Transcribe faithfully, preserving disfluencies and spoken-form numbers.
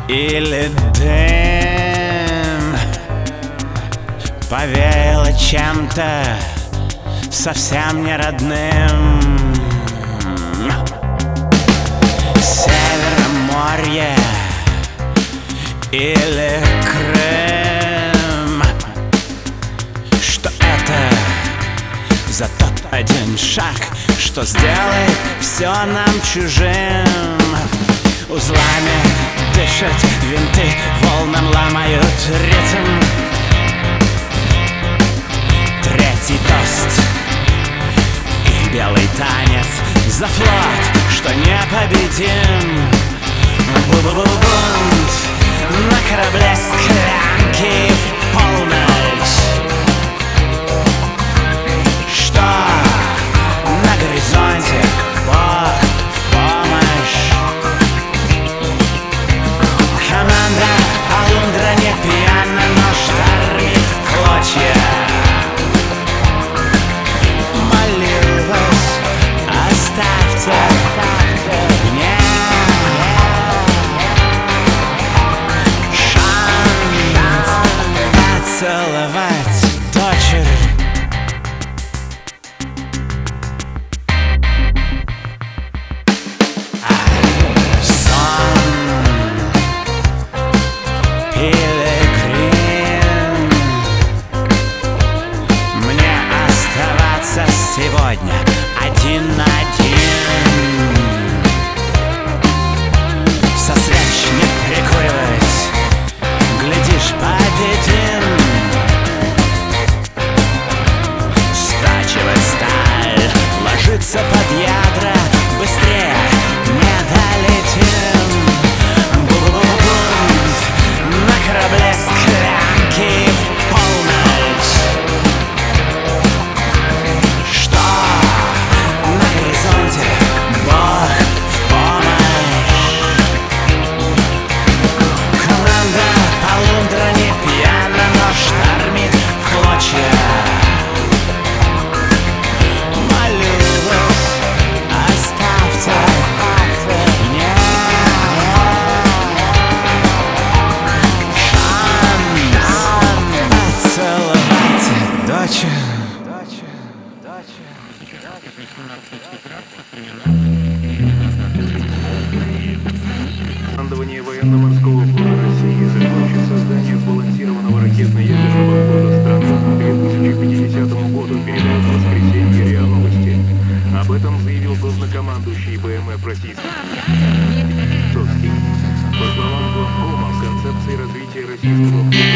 или дым. Повеяло чем-то совсем не родным. Североморье или Крым. Что это за тот один шаг, что сделает все нам чужим? Узлами дышат винты, волнам ломают ритм. Третий тост и белый танец за флот, что непобедим. Бу-бу-бу-бунт на корабле склянки в полночь. Что на горизонте Бог в помощь. Команда Алундра не пьяна, но штормит в клочья. Молю вас, оставьте мне шанс поцеловать дочерь. Сегодня один на один. Со свеч не прикуривать, глядишь, победим. Стачивать сталь, ложиться под ядра, быстрее не долетим. Бу-бу-бу-бунт на корабле склянки в полночь. Командование военно-морского флота России закончит создание сбалансированного ракетно-ядерного флота страны к две тысячи пятидесятому году, передает в воскресенье РИА Новости. Об этом заявил главнокомандующий ВМФ российский Соцкий. По словам главкома, в концепции развития российского флота